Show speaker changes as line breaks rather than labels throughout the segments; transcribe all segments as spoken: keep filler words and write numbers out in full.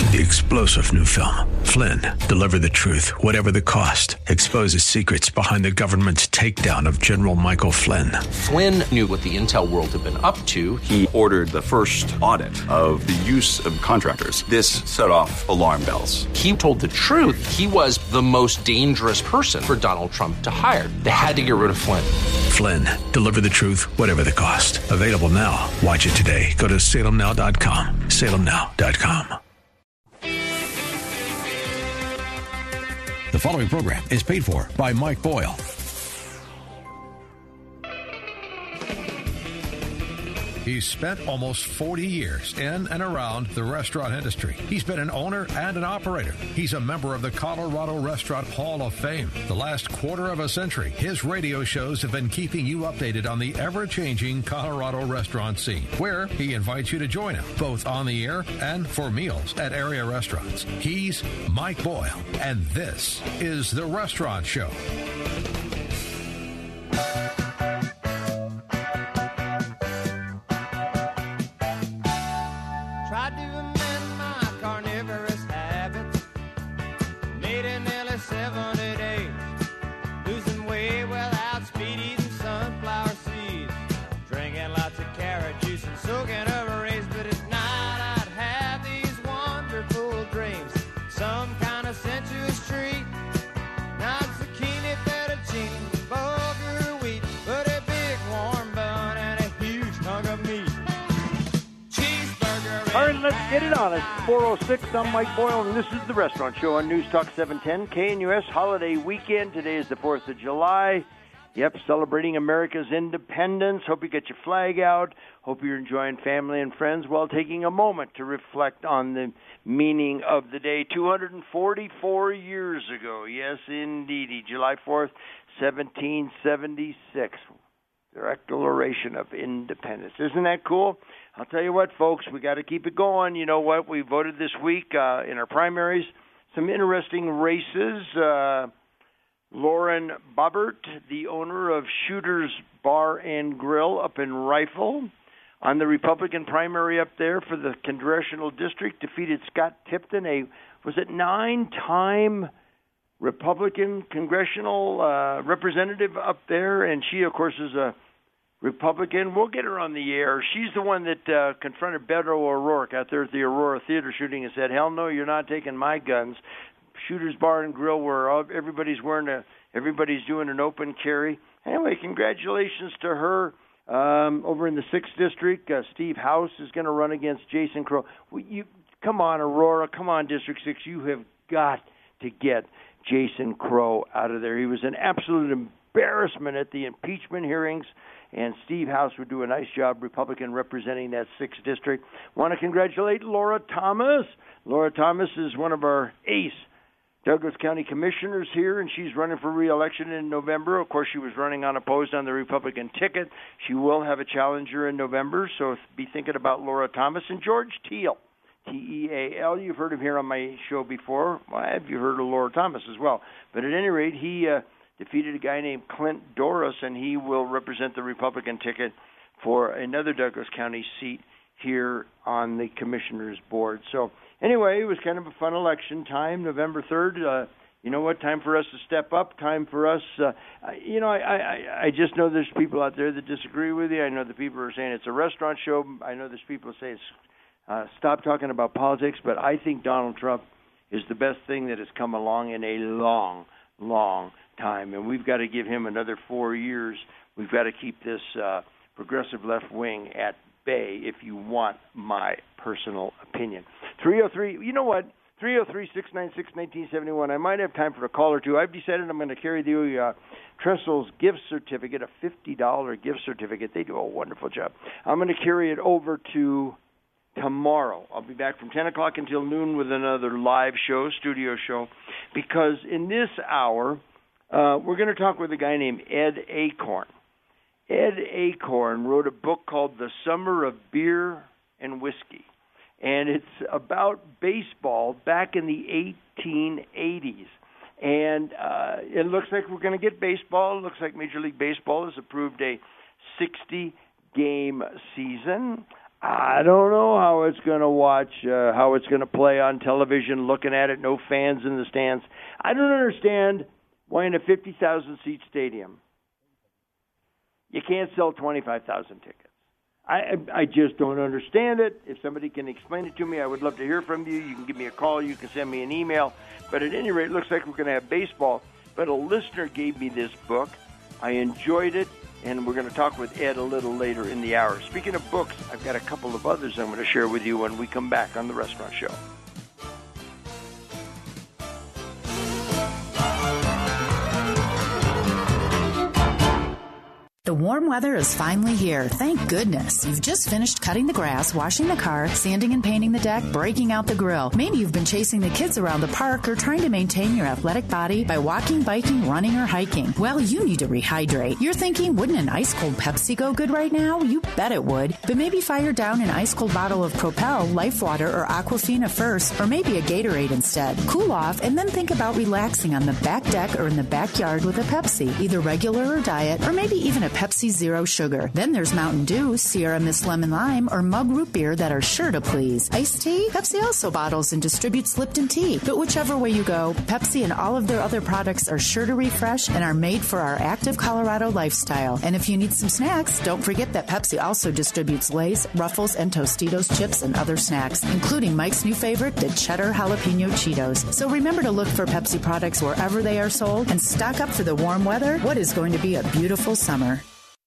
The explosive new film, Flynn, deliver the truth, whatever the cost, exposes secrets behind the government's takedown of General Michael Flynn.
Flynn knew what the intel world had been up to.
He ordered the first audit of the use of contractors. This set off alarm bells.
He told the truth. He was the most dangerous person for Donald Trump to hire. They had to get rid of Flynn.
Flynn, deliver the truth, whatever the cost. Available now. Watch it today. Go to salem now dot com. salem now dot com.
The following program is paid for by Mike Boyle. He's spent almost forty years in and around the restaurant industry. He's been an owner and an operator. He's a member of the Colorado Restaurant Hall of Fame. The last quarter of a century, his radio shows have been keeping you updated on the ever-changing Colorado restaurant scene, where he invites you to join him, both on the air and for meals at area restaurants. He's Mike Boyle, and this is The Restaurant Show.
Get it on. It's four oh six. I'm Mike Boyle, and this is The Restaurant Show on News Talk seven ten K N U S holiday weekend. Today is the fourth of July. Yep, celebrating America's independence. Hope you get your flag out. Hope you're enjoying family and friends while taking a moment to reflect on the meaning of the day. two hundred forty-four years ago, yes, indeedy, July fourth, seventeen seventy-six. The Declaration of Independence. Isn't that cool? I'll tell you what, folks, we got to keep it going. You know what? We voted this week uh, in our primaries. Some interesting races. Uh, Lauren Boebert, the owner of Shooter's Bar and Grill up in Rifle, on the Republican primary up there for the congressional district, defeated Scott Tipton, a, was it nine-time Republican congressional uh, representative up there, and she, of course, is a Republican. We'll get her on the air. She's the one that uh, confronted Beto O'Rourke out there at the Aurora Theater shooting and said, hell no, you're not taking my guns. Shooter's Bar and Grill, where all, everybody's wearing a, everybody's doing an open carry. Anyway, congratulations to her. Um, over in the sixth District, uh, Steve House is going to run against Jason Crow. Well, you, come on, Aurora. Come on, District six. You have got to get Jason Crow out of there. He was an absolute embarrassment at the impeachment hearings, and Steve House would do a nice job, Republican, representing that sixth District. Want to congratulate Laura Thomas. Laura Thomas is one of our ace Douglas County commissioners here, and she's running for re-election in November. Of course, she was running unopposed on the Republican ticket. She will have a challenger in November, so be thinking about Laura Thomas. And George Teal, T E A L. You've heard him here on my show before. Well, have you heard of Laura Thomas as well? But at any rate, he uh, defeated a guy named Clint Doris, and he will represent the Republican ticket for another Douglas County seat here on the commissioner's board. So anyway, it was kind of a fun election time, November third. Uh, you know what? Time for us to step up. Time for us. Uh, you know, I, I, I just know there's people out there that disagree with you. I know the people are saying it's a restaurant show. I know there's people that say it's Uh, stop talking about politics, but I think Donald Trump is the best thing that has come along in a long, long time, and we've got to give him another four years. We've got to keep this uh, progressive left wing at bay, if you want my personal opinion. three oh three, you know what? three oh three, six nine six, one nine seven one. I might have time for a call or two. I've decided I'm going to carry the uh, Trestle's gift certificate, a fifty dollars gift certificate. They do a wonderful job. I'm going to carry it over to tomorrow. I'll be back from ten o'clock until noon with another live show, studio show, because in this hour, uh, we're going to talk with a guy named Ed Acorn. Ed Acorn wrote a book called The Summer of Beer and Whiskey, and it's about baseball back in the eighteen eighties. And uh, it looks like we're going to get baseball. It looks like Major League Baseball has approved a sixty-game season. I don't know how it's going to watch, uh, how it's going to play on television, looking at it, no fans in the stands. I don't understand why in a fifty thousand seat stadium you can't sell twenty-five thousand tickets. I, I just don't understand it. If somebody can explain it to me, I would love to hear from you. You can give me a call. You can send me an email. But at any rate, it looks like we're going to have baseball. But a listener gave me this book. I enjoyed it. And we're going to talk with Ed a little later in the hour. Speaking of books, I've got a couple of others I'm going to share with you when we come back on The Restaurant Show.
The warm weather is finally here. Thank goodness. You've just finished cutting the grass, washing the car, sanding and painting the deck, breaking out the grill. Maybe you've been chasing the kids around the park or trying to maintain your athletic body by walking, biking, running, or hiking. Well, you need to rehydrate. You're thinking, wouldn't an ice-cold Pepsi go good right now? You bet it would. But maybe fire down an ice-cold bottle of Propel, Life Water, or Aquafina first, or maybe a Gatorade instead. Cool off, and then think about relaxing on the back deck or in the backyard with a Pepsi, either regular or diet, or maybe even a Pepsi Zero Sugar. Then there's Mountain Dew, Sierra Mist Lemon Lime, or Mug Root Beer that are sure to please. Iced tea? Pepsi also bottles and distributes Lipton tea. But whichever way you go, Pepsi and all of their other products are sure to refresh and are made for our active Colorado lifestyle. And if you need some snacks, don't forget that Pepsi also distributes Lay's, Ruffles, and Tostitos chips and other snacks, including Mike's new favorite, the Cheddar Jalapeno Cheetos. So remember to look for Pepsi products wherever they are sold and stock up for the warm weather. What is going to be a beautiful summer.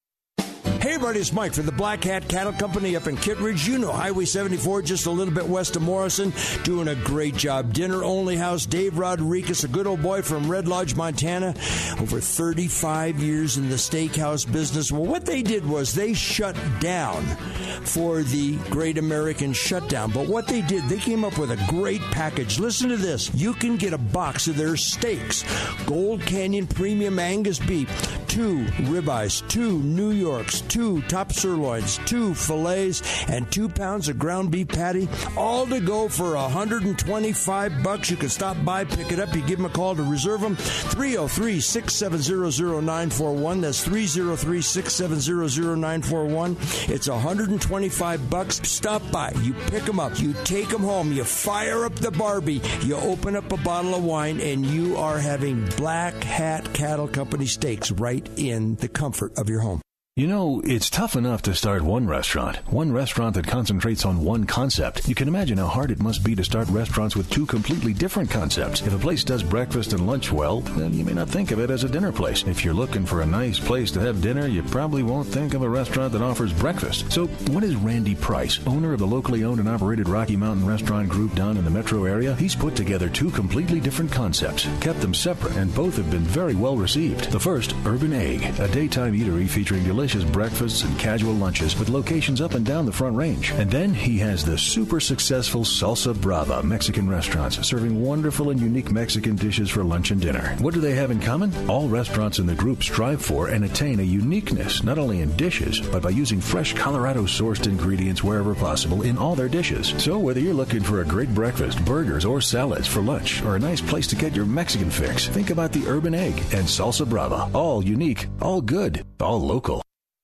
Hey, everybody, it's Mike from the Black Hat Cattle Company up in Kittredge. You know Highway seventy-four, just a little bit west of Morrison, doing a great job. Dinner-only house. Dave Rodriguez, a good old boy from Red Lodge, Montana, over thirty-five years in the steakhouse business. Well, what they did was they shut down for the Great American Shutdown. But what they did, they came up with a great package. Listen to this. You can get a box of their steaks. Gold Canyon Premium Angus Beef, two ribeyes, two New Yorks, two top sirloins, two fillets, and two pounds of ground beef patty, all to go for one hundred twenty-five bucks. You can stop by, pick it up. You give them a call to reserve them. three oh three, six seven zero, zero nine four one. That's three oh three, six seven zero, zero nine four one. It's one hundred twenty-five bucks. Stop by. You pick them up. You take them home. You fire up the Barbie. You open up a bottle of wine, and you are having Black Hat Cattle Company steaks right in the comfort of your home.
You know, it's tough enough to start one restaurant, one restaurant that concentrates on one concept. You can imagine how hard it must be to start restaurants with two completely different concepts. If a place does breakfast and lunch well, then you may not think of it as a dinner place. If you're looking for a nice place to have dinner, you probably won't think of a restaurant that offers breakfast. So what is Randy Price, owner of the locally owned and operated Rocky Mountain Restaurant Group down in the metro area? He's put together two completely different concepts, kept them separate, and both have been very well received. The first, Urban Egg, a daytime eatery featuring delicious delicious breakfasts and casual lunches with locations up and down the Front Range. And then he has the super successful Salsa Brava Mexican restaurants serving wonderful and unique Mexican dishes for lunch and dinner. What do they have in common? All restaurants in the group strive for and attain a uniqueness, not only in dishes, but by using fresh Colorado-sourced ingredients wherever possible in all their dishes. So whether you're looking for a great breakfast, burgers, or salads for lunch, or a nice place to get your Mexican fix, think about the Urban Egg and Salsa Brava. All unique, all good, all local.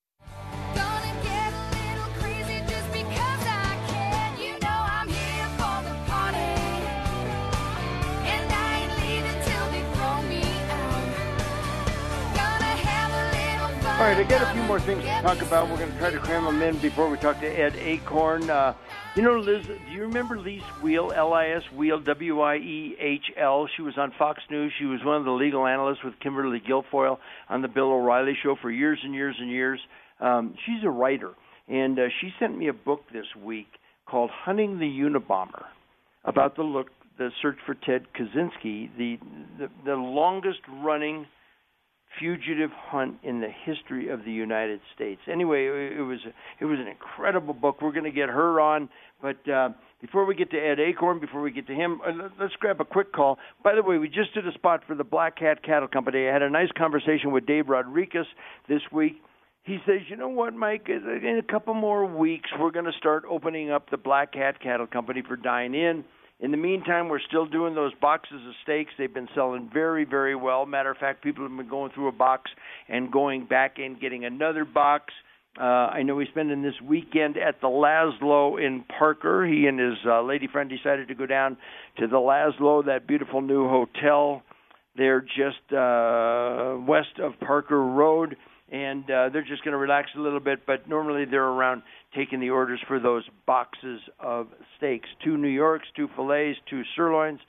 All right, I got a few more things to talk about. We're going to try to cram them in before we talk to Ed Acorn. Uh, you know, Liz, do you remember Lise Wiehl, L I S Wiehl, W I E H L? She was on Fox News. She was one of the legal analysts with Kimberly Guilfoyle on the Bill O'Reilly Show for years and years and years. Um, she's a writer, and uh, she sent me a book this week called Hunting the Unabomber, about the look, the search for Ted Kaczynski, the the, the longest-running fugitive hunt in the history of the United States. Anyway, it was it was an incredible book. We're going to get her on, but uh, before we get to Ed Acorn, before we get to him, uh, let's grab a quick call. By the way, we just did a spot for the Black Hat Cattle Company. I had a nice conversation with Dave Rodriguez this week. He says, you know what, Mike, in a couple more weeks, we're going to start opening up the Black Hat Cattle Company for dine-in. In the meantime, we're still doing those boxes of steaks. They've been selling very, very well. Matter of fact, people have been going through a box and going back and getting another box. Uh, I know he's spending this weekend at the Laszlo in Parker. He and his uh, lady friend decided to go down to the Laszlo, that beautiful new hotel there just uh, west of Parker Road, and uh, they're just going to relax a little bit, but normally they're around taking the orders for those boxes of steaks. Two New Yorks, two fillets, two sirloins,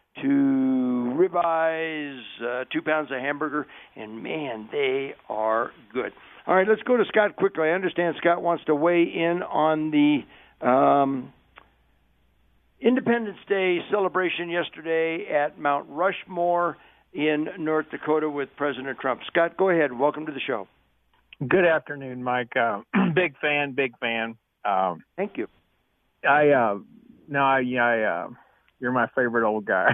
two ribeyes, uh, two pounds of hamburger, and, man, they are good. All right, let's go to Scott quickly. I understand Scott wants to weigh in on the um, Independence Day celebration yesterday at Mount Rushmore in North Dakota with President Trump. Scott, go ahead. Welcome to the show.
Good afternoon, Mike. Uh, big fan, big fan. Um,
Thank you.
I uh, no, I, I uh, you're my favorite old guy.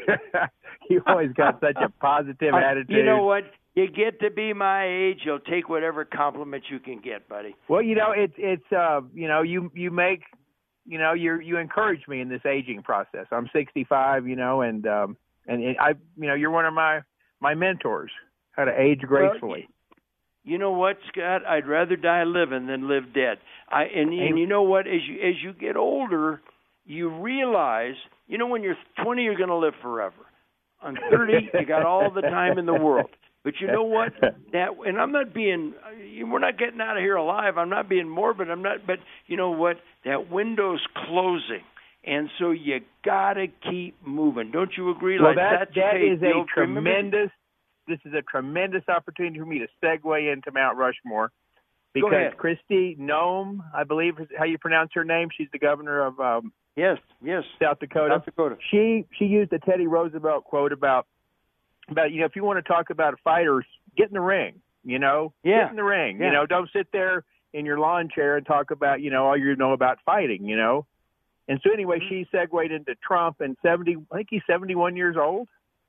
You always got such a positive
I,
attitude.
You know what? You get to be my age, you'll take whatever compliment you can get, buddy.
Well, you know, it's it's uh, you know, you you make, you know, you you encourage me in this aging process. I'm sixty-five, you know, and um, and it, I, you know, you're one of my my mentors, how to age gracefully.
Well, you know what, Scott? I'd rather die living than live dead. I and, and you know what? As you as you get older, you realize, you know, when you're twenty, you're going to live forever. On thirty, you got all the time in the world. But you know what? That, and I'm not being, we're not getting out of here alive. I'm not being morbid. I'm not. But you know what? That window's closing, and so you gotta keep moving. Don't you agree?
Well,
like
that
that
is a
Field,
tremendous. This is a tremendous opportunity for me to segue into Mount Rushmore, because Kristi Noem, I believe is how you pronounce her name. She's the governor of um,
yes, yes,
South Dakota.
South Dakota.
She she used a Teddy Roosevelt quote about about you know, if you want to talk about fighters, get in the ring. You know,
yeah.
get in the ring.
Yeah.
You know, don't sit there in your lawn chair and talk about, you know, all you know about fighting. You know, and so anyway, mm-hmm. she segued into Trump, and seventy. I think he's seventy-one years old.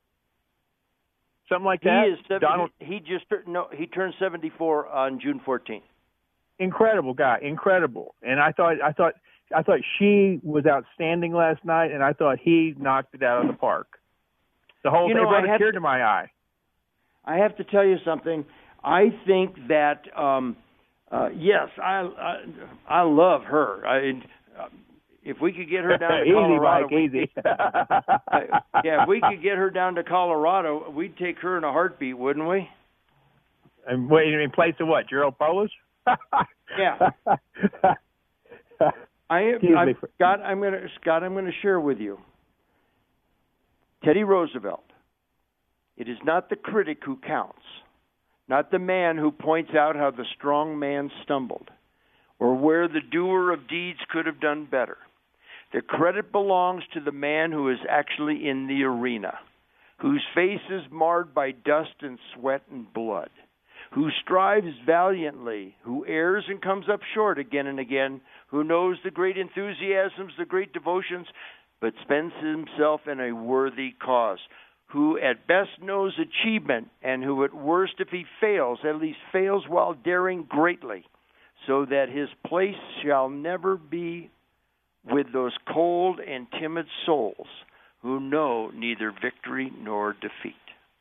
Something like that.
He is seventy,
Donald,
he just no. He turned seventy-four on June fourteenth.
Incredible guy, incredible. And I thought, I thought, I thought she was outstanding last night, and I thought he knocked it out of the park. The whole
you
thing
know,
brought a tear
to,
to my eye.
I have to tell you something. I think that um, uh, yes, I, I I love her. I. Uh, If we could get her down to
easy,
Colorado,
Mike, easy.
uh, yeah, if we could get her down to Colorado, we'd take her in a heartbeat, wouldn't we?
And wait, in place of what? Gerald Polis?
Yeah. I am, I'm, Scott. I'm going to Scott. I'm going to share with you. Teddy Roosevelt. It is not the critic who counts, not the man who points out how the strong man stumbled, or where the doer of deeds could have done better. The credit belongs to the man who is actually in the arena, whose face is marred by dust and sweat and blood, who strives valiantly, who errs and comes up short again and again, who knows the great enthusiasms, the great devotions, but spends himself in a worthy cause, who at best knows achievement, and who at worst, if he fails, at least fails while daring greatly, so that his place shall never be with those cold and timid souls who know neither victory nor defeat.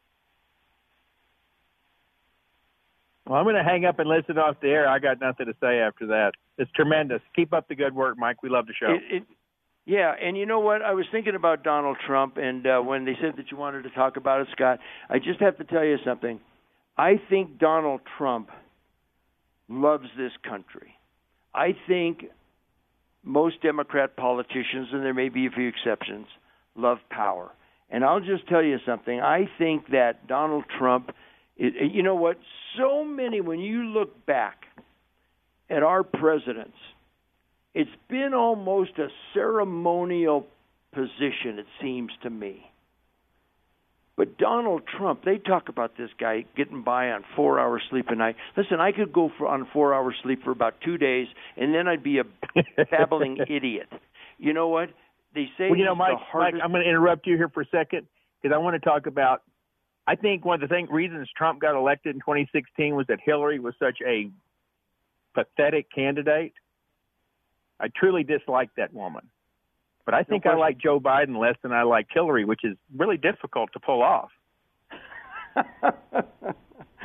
Well, I'm going to hang up and listen off the air. I got nothing to say after that. It's tremendous. Keep up the good work, Mike. We love the show.
It, it, yeah, and you know what? I was thinking about Donald Trump, and uh, when they said that you wanted to talk about it, Scott, I just have to tell you something. I think Donald Trump loves this country. I think most Democrat politicians, and there may be a few exceptions, love power. And I'll just tell you something. I think that Donald Trump, it, you know what, so many, when you look back at our presidents, it's been almost a ceremonial position, it seems to me. But Donald Trump, they talk about this guy getting by on four hours sleep a night. Listen, I could go for, on four hours sleep for about two days, and then I'd be a babbling idiot. You know what? They say
well, you know, Mike,
the hardest...
Mike, I'm going to interrupt you here for a second, because I want to talk about, I think one of the thing, reasons Trump got elected in twenty sixteen was that Hillary was such a pathetic candidate. I truly disliked that woman. But I think no I like Joe Biden less than I like Hillary, which is really difficult to pull off.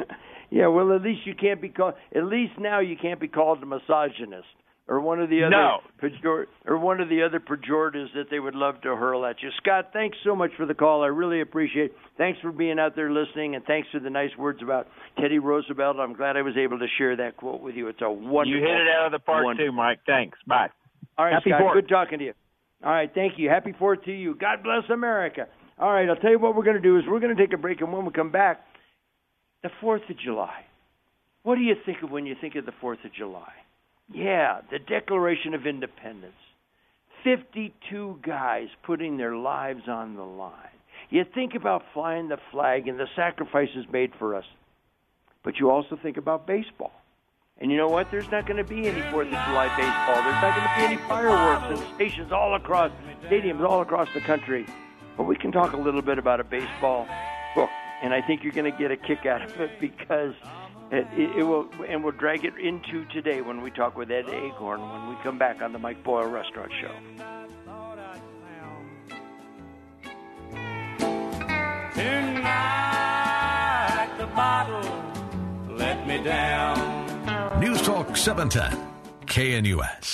Yeah, well, at least you can't be called. At least now you can't be called a misogynist or one of the other
no.
pejor- or one of the other pejoratives that they would love to hurl at you. Scott, thanks so much for the call. I really appreciate it. Thanks for being out there listening, and thanks for the nice words about Teddy Roosevelt. I'm glad I was able to share that quote with you. It's a wonderful.
You hit it out of the park
wonderful.
too, Mike. Thanks. Bye.
All right,
Happy
Scott.
Fourth.
Good talking to you. All right, thank you. Happy Fourth to you. God bless America. All right, I'll tell you what we're going to do is we're going to take a break, and when we come back, the Fourth of July. What do you think of when you think of the Fourth of July? Yeah, the Declaration of Independence. fifty-two guys putting their lives on the line. You think about flying the flag and the sacrifices made for us, but you also think about baseball. And you know what? There's not going to be any Fourth of July baseball. There's not going to be any fireworks and stations all across, stadiums all across the country. But we can talk a little bit about a baseball book, and I think you're going to get a kick out of it because it, it, it will, and we'll drag it into today when we talk with Ed Aghorn when we come back on the Mike Boyle Restaurant Show.
Tonight the bottle let me down.
News Talk seven ten, K N U S.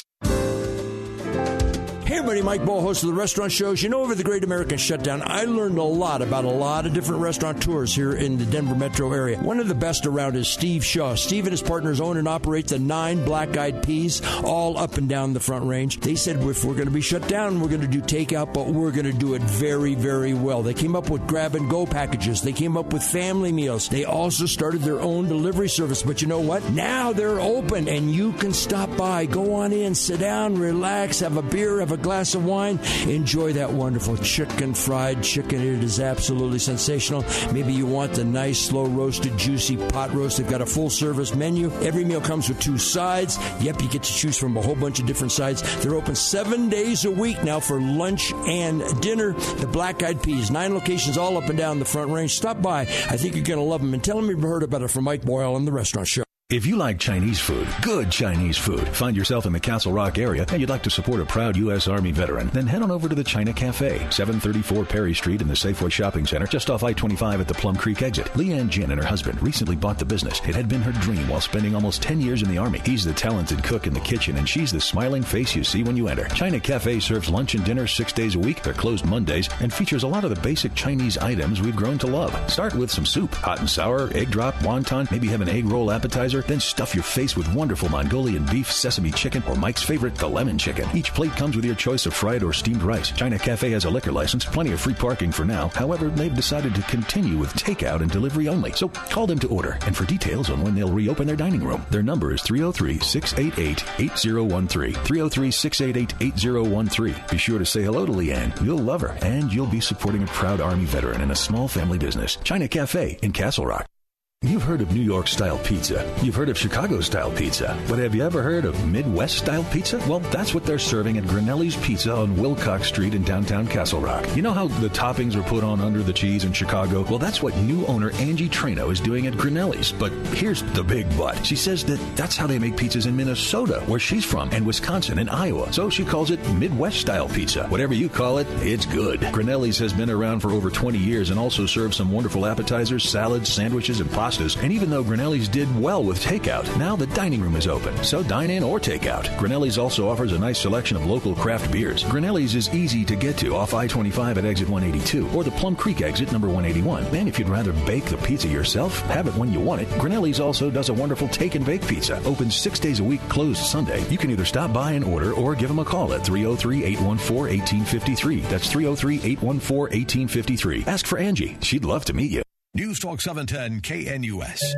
Hey everybody, Mike Boyle, host of the Restaurant Shows. You know, over the Great American Shutdown, I learned a lot about a lot of different restaurateurs here in the Denver metro area. One of the best around is Steve Shaw. Steve and his partners own and operate the nine Black Eyed Peas, all up and down the Front Range. They said if we're going to be shut down, we're going to do takeout, but we're going to do it very, very well. They came up with grab-and-go packages. They came up with family meals. They also started their own delivery service. But you know what? Now they're open, and you can stop by. Go on in, sit down, relax, have a beer, have a glass of wine, enjoy that wonderful chicken, fried chicken. It is absolutely sensational. Maybe you want the nice, slow roasted, juicy pot roast. They've got a full service menu. Every meal comes with two sides. Yep, you get to choose from a whole bunch of different sides. They're open seven days a week now for lunch and dinner. The Black Eyed Peas, nine locations all up and down the Front Range. Stop by. I think you're going to love them. And tell them you've heard about it from Mike Boyle on the Restaurant Show.
If you like Chinese food, good Chinese food, find yourself in the Castle Rock area, and you'd like to support a proud U S Army veteran, then head on over to the China Cafe, seven thirty-four Perry Street in the Safeway Shopping Center, just off I twenty-five at the Plum Creek exit. Leanne Jin and her husband recently bought the business. It had been her dream while spending almost ten years in the Army. He's the talented cook in the kitchen, and she's the smiling face you see when you enter. China Cafe serves lunch and dinner six days a week. They're closed Mondays and features a lot of the basic Chinese items we've grown to love. Start with some soup, hot and sour, egg drop, wonton, maybe have an egg roll appetizer, then stuff your face with wonderful Mongolian beef, sesame chicken, or Mike's favorite, the lemon chicken. Each plate comes with your choice of fried or steamed rice. China Cafe has a liquor license, plenty of free parking for now. However, they've decided to continue with takeout and delivery only. So call them to order. And for details on when they'll reopen their dining room, their number is three oh three, six eight eight, eight oh one three. three oh three, six eight eight, eight oh one three. Be sure to say hello to Leanne. You'll love her, and you'll be supporting a proud Army veteran in a small family business. China Cafe in Castle Rock. You've heard of New York-style pizza. You've heard of Chicago-style pizza. But have you ever heard of Midwest-style pizza? Well, that's what they're serving at Grinelli's Pizza on Wilcox Street in downtown Castle Rock. You know how the toppings are put on under the cheese in Chicago? Well, that's what new owner Angie Trano is doing at Grinelli's. But here's the big but. She says that that's how they make pizzas in Minnesota, where she's from, and Wisconsin and Iowa. So she calls it Midwest-style pizza. Whatever you call it, it's good. Grinelli's has been around for over twenty years and also serves some wonderful appetizers, salads, sandwiches, and pasta. And even though Grinelli's did well with takeout, now the dining room is open, so dine in or take out. Grinelli's also offers a nice selection of local craft beers. Grinelli's is easy to get to off I twenty-five at exit one eighty-two or the Plum Creek exit number one eighty-one. And if you'd rather bake the pizza yourself, have it when you want it, Grinelli's also does a wonderful take and bake pizza. Open six days a week, closed Sunday. You can either stop by and order or give them a call at three oh three, eight one four, one eight five three. That's three oh three, eight one four, one eight five three. Ask for Angie. She'd love to meet you.
News Talk seven ten K N U S.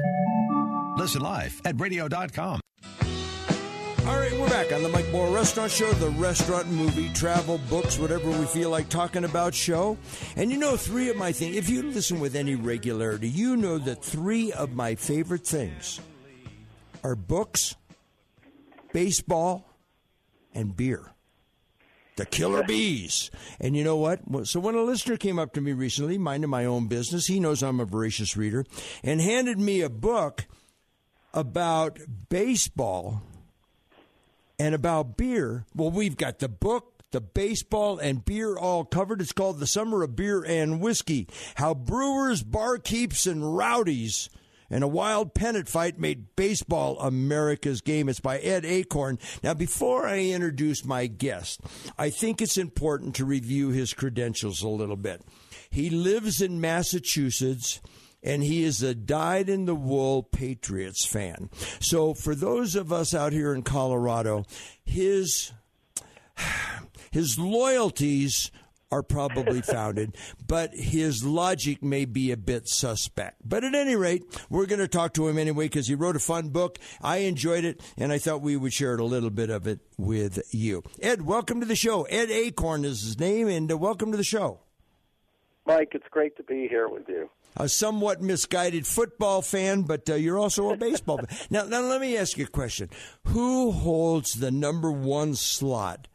Listen live at radio dot com.
All right, we're back on the Mike Boyle Restaurant Show, the restaurant, movie, travel, books, whatever we feel like talking about show. And you know, three of my things, if you listen with any regularity, you know that three of my favorite things are books, baseball, and beer. The Killer Bees. And you know what? So when a listener came up to me recently, minding my own business, he knows I'm a voracious reader, and handed me a book about baseball and about beer. Well, we've got the book, the baseball, and beer all covered. It's called The Summer of Beer and Whiskey, How Brewers, Barkeeps, and Rowdies and a wild pennant fight made baseball America's game. It's by Ed Acorn. Now, before I introduce my guest, I think it's important to review his credentials a little bit. He lives in Massachusetts, and he is a dyed-in-the-wool Patriots fan. So for those of us out here in Colorado, his his loyalties are probably founded, but his logic may be a bit suspect. But at any rate, we're going to talk to him anyway because he wrote a fun book. I enjoyed it, and I thought we would share a little bit of it with you. Ed, welcome to the show. Ed Acorn is his name, and uh, welcome to the show.
Mike, it's great to be here with you.
A somewhat misguided football fan, but uh, you're also a baseball fan. Now, now, let me ask you a question. Who holds the number one slot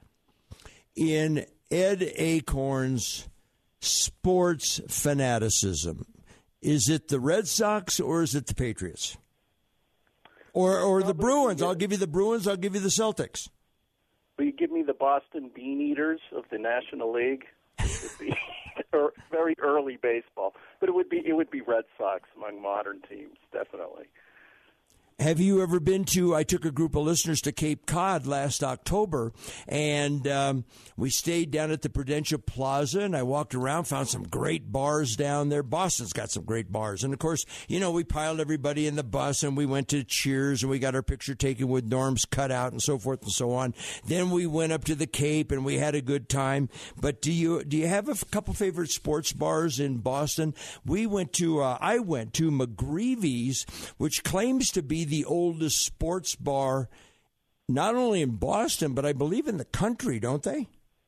in Ed Acorn's sports fanaticism? Is it the Red Sox or is it the Patriots? Or or the Bruins? I'll give you the Bruins. I'll give you the Celtics.
Will you give me the Boston Bean Eaters of the National League? It would be or very early baseball, but it would be it would be Red Sox among modern teams, definitely.
Have you ever been to, I took a group of listeners to Cape Cod last October, and um, we stayed down at the Prudential Plaza, and I walked around, found some great bars down there. Boston's got some great bars. And, of course, you know, we piled everybody in the bus, and we went to Cheers, and we got our picture taken with Norm's cutout and so forth and so on. Then we went up to the Cape, and we had a good time. But do you do you have a couple favorite sports bars in Boston? We went to, uh, I went to McGreevy's, which claims to be the oldest sports bar, not only in Boston, but I believe in the country, don't they?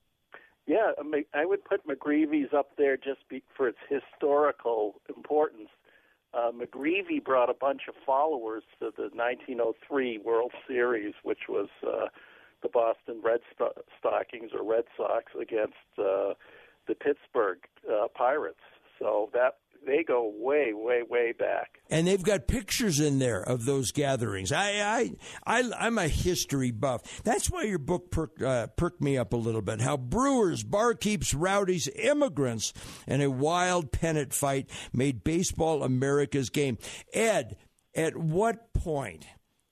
Yeah, I would put McGreevy's up there just be, for its historical importance. Uh, McGreevy brought a bunch of followers to the nineteen oh three World Series, which was uh, the Boston Red Stockings or Red Sox against uh, the Pittsburgh uh, Pirates. So that they go way, way, way back.
And they've got pictures in there of those gatherings. I, I, I, I'm a history buff. That's why your book perked, uh, perked me up a little bit. How brewers, barkeeps, rowdies, immigrants, and a wild pennant fight made baseball America's game. Ed, at what point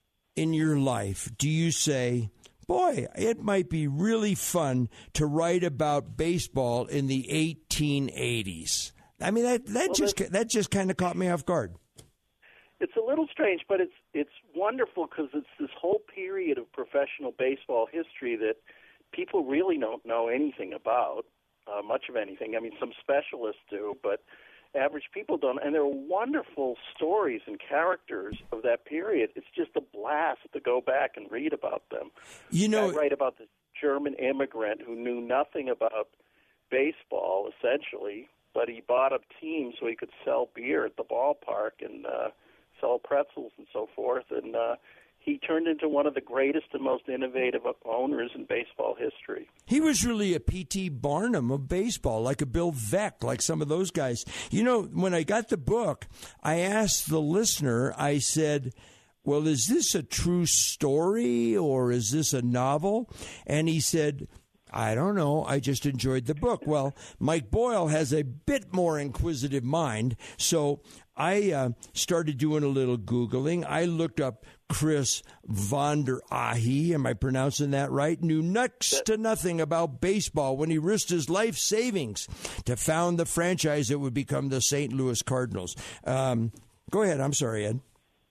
in your life do you say, boy, it might be really fun to write about baseball in the eighteen eighties? I mean, that that well, just that just kind of caught me off guard.
It's a little strange, but it's it's wonderful because it's this whole period of professional baseball history that people really don't know anything about, uh, much of anything. I mean, some specialists do, but average people don't. And there are wonderful stories and characters of that period. It's just a blast to go back and read about them.
You know,
I write about this German immigrant who knew nothing about baseball, essentially, but he bought a team so he could sell beer at the ballpark and uh, sell pretzels and so forth. And uh, he turned into one of the greatest and most innovative owners in baseball history.
He was really a P T Barnum of baseball, like a Bill Veeck, like some of those guys. You know, when I got the book, I asked the listener, I said, well, is this a true story or is this a novel? And he said, I don't know. I just enjoyed the book. Well, Mike Boyle has a bit more inquisitive mind, so I uh, started doing a little Googling. I looked up Chris von der Ahe, am I pronouncing that right? Knew next to nothing about baseball when he risked his life savings to found the franchise that would become the Saint Louis Cardinals. Um, go ahead. I'm sorry, Ed.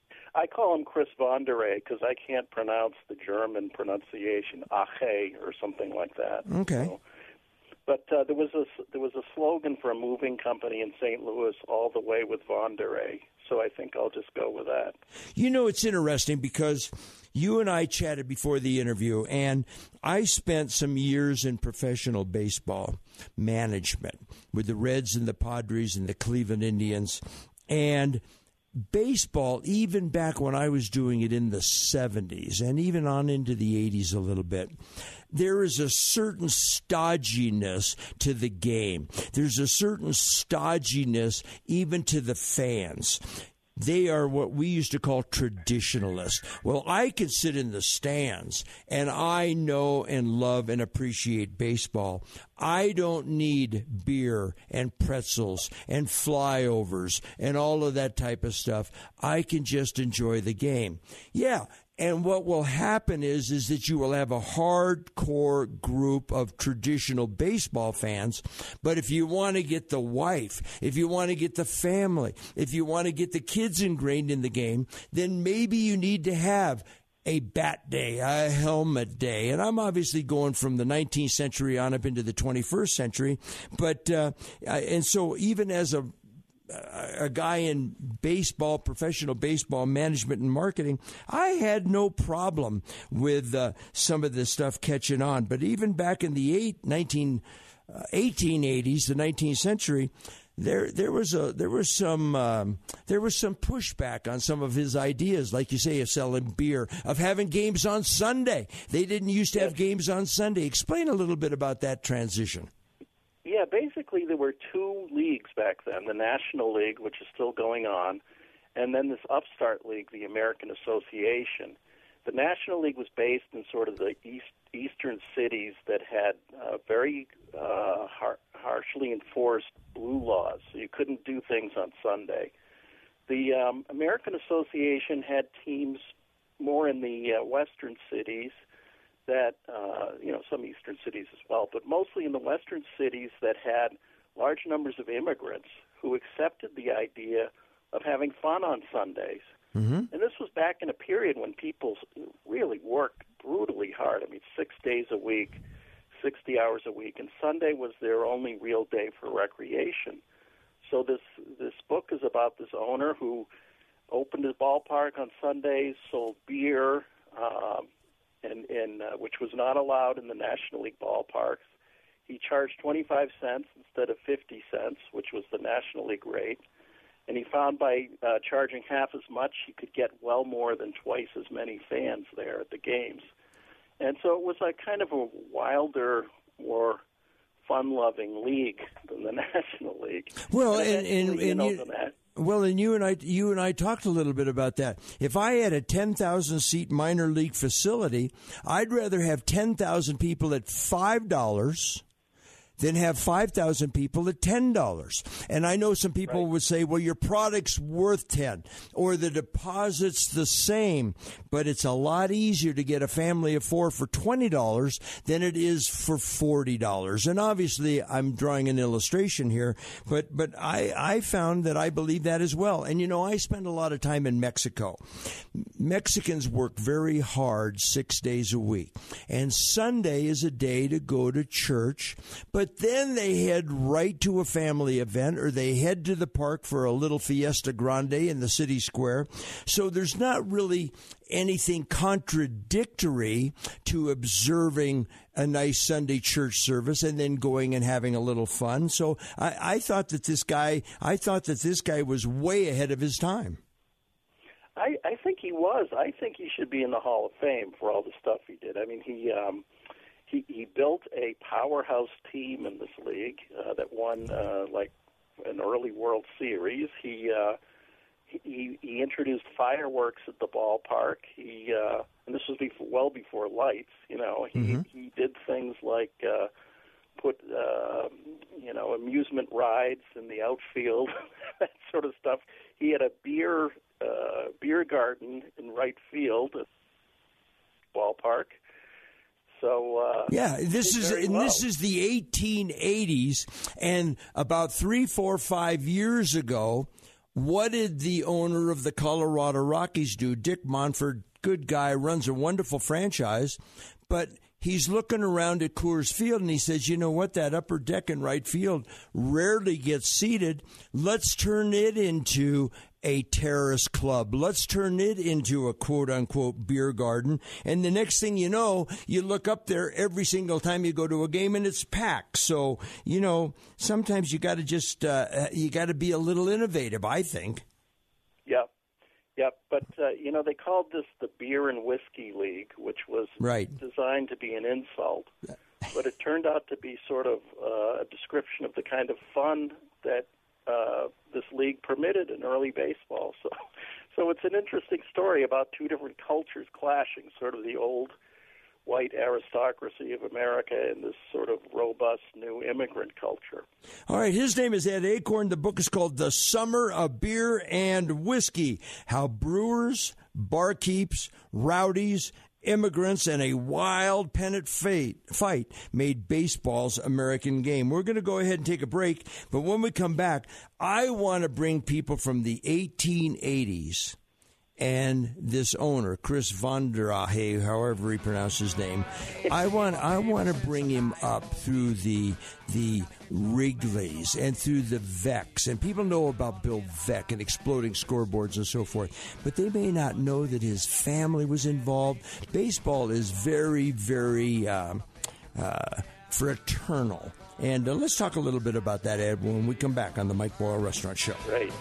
I call him Chris von der Ahe because I can't pronounce the German pronunciation, Ahe or something like that.
Okay.
So, but uh, there was a there was a slogan for a moving company in Saint Louis, all the way with von der Ahe. So I think I'll just go with that.
You know, it's interesting because you and I chatted before the interview, and I spent some years in professional baseball management with the Reds and the Padres and the Cleveland Indians, and baseball, even back when I was doing it in the seventies and even on into the eighties a little bit, there is a certain stodginess to the game. There's a certain stodginess even to the fans. they are what we used to call traditionalists. Well, I can sit in the stands, and I know and love and appreciate baseball. I don't need beer and pretzels and flyovers and all of that type of stuff. I can just enjoy the game. Yeah. And what will happen is, is that you will have a hardcore group of traditional baseball fans. But if you want to get the wife, if you want to get the family, if you want to get the kids ingrained in the game, then maybe you need to have a bat day, a helmet day. And I'm obviously going from the nineteenth century on up into the twenty-first century. But, uh, and so even as a a guy in baseball, professional baseball management and marketing, I had no problem with uh, some of this stuff catching on. But even back in the eight, nineteen, uh, eighteen eighties, the nineteenth century, there there was a there was some um, there was some pushback on some of his ideas, like you say, of selling beer, of having games on Sunday. They didn't used to have games on Sunday. Explain a little bit about that transition.
Yeah, basically there were two leagues back then, the National League, which is still going on, and then this upstart league, the American Association. The National League was based in sort of the east, eastern cities that had uh, very uh, har- harshly enforced blue laws, so you couldn't do things on Sunday. The um, American Association had teams more in the uh, western cities, that, uh, you know, some eastern cities as well, but mostly in the western cities that had large numbers of immigrants who accepted the idea of having fun on Sundays. Mm-hmm. And this was back in a period when people really worked brutally hard. I mean, six days a week, sixty hours a week, and Sunday was their only real day for recreation. So this this book is about this owner who opened his ballpark on Sundays, sold beer, um, and, and uh, which was not allowed in the National League ballparks. He charged twenty-five cents instead of fifty cents, which was the National League rate. And he found by uh, charging half as much, he could get well more than twice as many fans there at the games. And so it was like kind of a wilder, more fun-loving league than the National League.
Well, and, and, and,
you know,
you,
that,
well, and you and I, you and I talked a little bit about that. If I had a ten thousand seat minor league facility, I'd rather have ten thousand people at five dollars than have five thousand people at ten dollars. And I know some people right. would say, well, your product's worth ten or the deposit's the same, but it's a lot easier to get a family of four for twenty dollars than it is for forty dollars. And obviously I'm drawing an illustration here, but, but I, I found that I believe that as well. And, you know, I spend a lot of time in Mexico. Mexicans work very hard six days a week. And Sunday is a day to go to church, but But then they head right to a family event, or they head to the park for a little fiesta grande in the city square. So there's not really anything contradictory to observing a nice Sunday church service and then going and having a little fun. So I, I thought that this guy, I thought that this guy was way ahead of his time.
I, I think he was. I think he should be in the Hall of Fame for all the stuff he did. I mean, he. Um, He, he built a powerhouse team in this league uh, that won uh, like an early World Series. He, uh, he he introduced fireworks at the ballpark. He uh, and this was before, well before lights. You know, he mm-hmm. he did things like uh, put uh, you know amusement rides in the outfield, that sort of stuff. He had a beer uh, beer garden in right field at the ballpark. So, uh,
yeah, this is and
well.
this is the eighteen eighties, and about three, four, five years ago, what did the owner of the Colorado Rockies do? Dick Monfort, good guy, runs a wonderful franchise, but he's looking around at Coors Field and he says, you know what, that upper deck in right field rarely gets seated. Let's turn it into a terrace club. Let's turn it into a quote-unquote beer garden. And the next thing you know, you look up there every single time you go to a game and it's packed. So, you know, sometimes you got to just, uh, you got to be a little innovative, I think.
Yep. Yep. But, uh, you know, they called this the Beer and Whiskey League, which was
right.
designed to be an insult. But it turned out to be sort of uh, a description of the kind of fun that Uh, this league permitted in early baseball. So, so it's an interesting story about two different cultures clashing, sort of the old white aristocracy of America and this sort of robust new immigrant culture.
All right, his name is Ed Achorn. The book is called The Summer of Beer and Whiskey, How Brewers, Barkeeps, Rowdies, Immigrants, and a wild pennant fate, fight made baseball's American game. We're going to go ahead and take a break, but when we come back, I want to bring people from the eighteen eighties and this owner, Chris Vondrahe, however he pronounced his name. I want I want to bring him up through the the Wrigley's and through the Vex. And people know about Bill Veeck and exploding scoreboards and so forth, but they may not know that his family was involved. Baseball is very, very uh, uh, fraternal. And uh, let's talk a little bit about that, Ed, when we come back on the Mike Boyle Restaurant Show.
Right.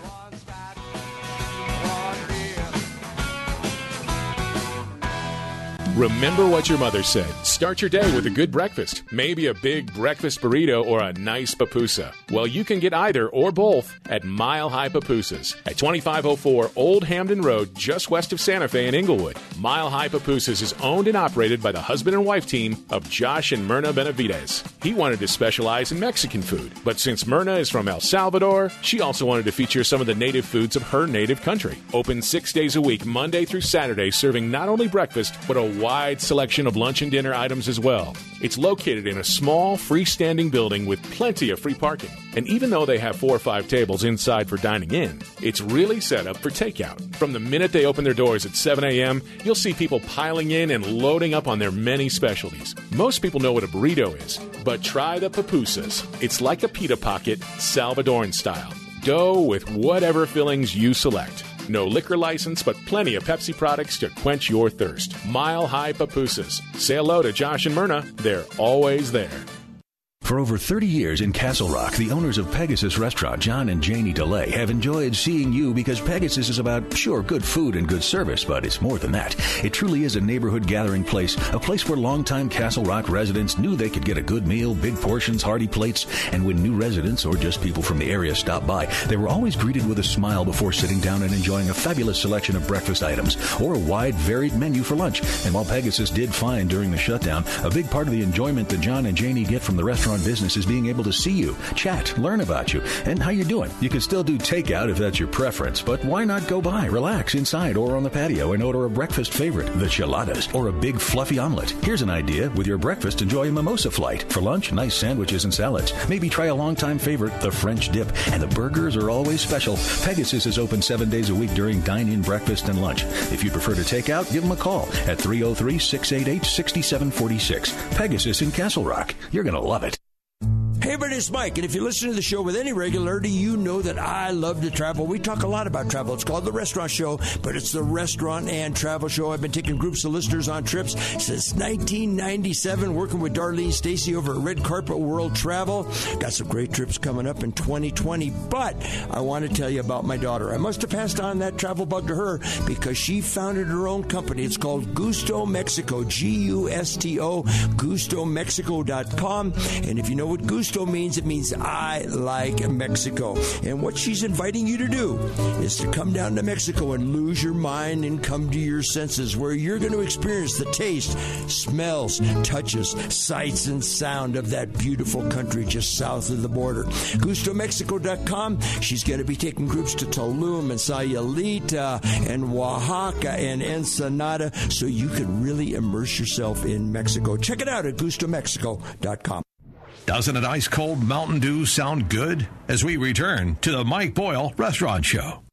Remember what your mother said. Start your day with a good breakfast. Maybe a big breakfast burrito or a nice pupusa. Well, you can get either or both at Mile High Pupusas at twenty-five oh four Old Hamden Road, just west of Santa Fe in Inglewood. Mile High Pupusas is owned and operated by the husband and wife team of Josh and Myrna Benavides. He wanted to specialize in Mexican food, but since Myrna is from El Salvador, she also wanted to feature some of the native foods of her native country. Open six days a week, Monday through Saturday, serving not only breakfast, but a wide selection of lunch and dinner items as well. It's located in a small, freestanding building with plenty of free parking. And even though they have four or five tables inside for dining in, it's really set up for takeout. From the minute they open their doors at seven a.m., you'll see people piling in and loading up on their many specialties. Most people know what a burrito is, but try the pupusas. It's like a pita pocket, Salvadoran style. Dough with whatever fillings you select. No liquor license, but plenty of Pepsi products to quench your thirst. Mile High Pupusas. Say hello to Josh and Myrna. They're always there.
For over thirty years in Castle Rock, the owners of Pegasus Restaurant, John and Janie DeLay, have enjoyed seeing you because Pegasus is about, sure, good food and good service, but it's more than that. It truly is a neighborhood gathering place, a place where longtime Castle Rock residents knew they could get a good meal, big portions, hearty plates, and when new residents or just people from the area stopped by, they were always greeted with a smile before sitting down and enjoying a fabulous selection of breakfast items or a wide, varied menu for lunch. And while Pegasus did fine during the shutdown, a big part of the enjoyment that John and Janie get from the restaurant business is being able to see you, chat, learn about you, and how you're doing. You can still do takeout if that's your preference, but why not go by, relax inside or on the patio and order a breakfast favorite, the chiladas, or a big fluffy omelet. Here's an idea. With your breakfast, enjoy a mimosa flight. For lunch, nice sandwiches and salads. Maybe try a longtime favorite, the French dip, and the burgers are always special. Pegasus is open seven days a week during dine-in breakfast and lunch. If you prefer to take out, give them a call at three oh three, six eight eight, six seven four six. Pegasus in Castle Rock. You're going to love it.
Hey, everybody, it's Mike, and if you listen to the show with any regularity, you know that I love to travel. We talk a lot about travel. It's called The Restaurant Show, but it's the restaurant and travel show. I've been taking groups of listeners on trips since nineteen ninety-seven, working with Darlene Stacey over at Red Carpet World Travel. Got some great trips coming up in twenty twenty, but I want to tell you about my daughter. I must have passed on that travel bug to her because she founded her own company. It's called Gusto Mexico, G U S T O, gusto mexico dot com, and if you know what Gusto means, it means I like Mexico. And what she's inviting you to do is to come down to Mexico and lose your mind and come to your senses, where you're going to experience the taste, smells, touches, sights, and sound of that beautiful country just south of the border. gusto mexico dot com. She's going to be taking groups to Tulum and Sayulita and Oaxaca and Ensenada, so you can really immerse yourself in Mexico. Check it out at gusto mexico dot com.
Doesn't an ice-cold Mountain Dew sound good? As we return to the Mike Boyle Restaurant Show.